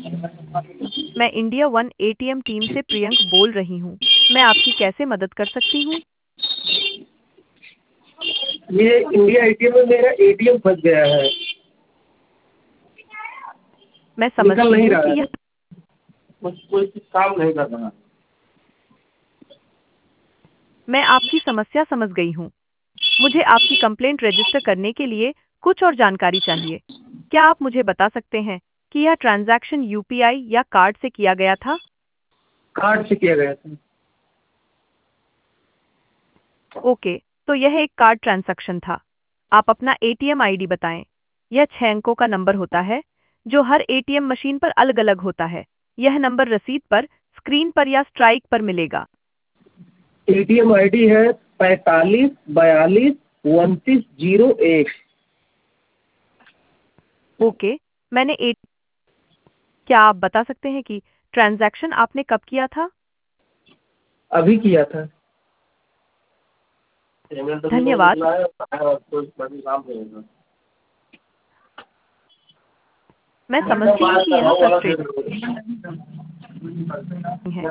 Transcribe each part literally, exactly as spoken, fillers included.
मैं India one ATM team से प्रियंक बोल रही हूँ। मैं आपकी कैसे मदद कर सकती हूँ? ये इंडिया एटीएम में मेरा एटीएम फंस गया है। मैं निकल समझती नहीं हूँ रहा कि है। यह कुछ कोई काम नहीं कर रहा। मैं आपकी समस्या समझ गई हूँ। मुझे आपकी कंप्लेंट रजिस्टर करने के लिए कुछ और जानकारी चाहिए। क्या आप मुझे बता सकते हैं कि यह ट्रांजैक्शन यूपीआई या कार्ड से किया गया था? कार्ड से किया गया था। ओके, तो यह एक कार्ड ट्रांजैक्शन था। आप अपना एटीएम आईडी बताएं। यह छह अंकों का नंबर होता है, जो हर एटीएम मशीन पर अलग-अलग होता है। यह नंबर रसीद पर, स्क्रीन पर या स्ट्राइक पर मिलेगा। एटीएम आईडी है पैंतालीस बयालीस उनतीस जीरो एक। ओके, मैंने ए क्या आप बता सकते हैं कि ट्रांजैक्शन आपने कब किया था? अभी किया था। धन्यवाद। मैं समझती हूँ कि यह फ्रस्ट्रेटिंग है।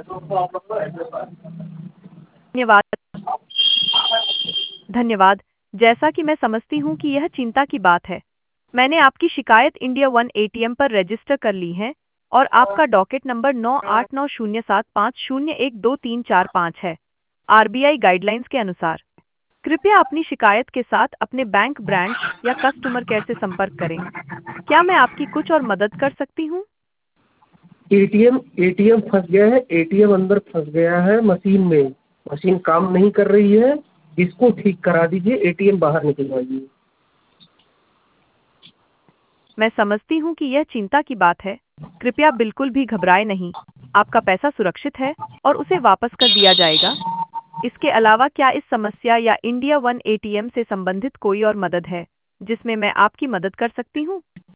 धन्यवाद। धन्यवाद। जैसा कि मैं समझती हूँ कि यह चिंता की बात है। मैंने आपकी शिकायत इंडिया वन एटीएम पर रजिस्टर कर ली है और आपका डॉकेट नंबर नौ आठ नौ शून्य सात पाँच शून्य एक दो तीन चार पाँच है। आरबीआई गाइडलाइंस के अनुसार कृपया अपनी शिकायत के साथ अपने बैंक ब्रांच या कस्टमर केयर से संपर्क करें। क्या मैं आपकी कुछ और मदद कर सकती हूँ? एटीएम एटीएम फंस गया है। एटीएम अंदर फंस गया है मशीन में। मशीन काम नहीं कर रही है। इसको ठीक करा दीजिए। एटीएम बाहर निकलवाइए। मैं समझती हूँ कि यह चिंता की बात है। कृपया बिल्कुल भी घबराएं नहीं। आपका पैसा सुरक्षित है और उसे वापस कर दिया जाएगा। इसके अलावा क्या इस समस्या या इंडिया वन एटीएम से संबंधित कोई और मदद है, जिसमें मैं आपकी मदद कर सकती हूँ?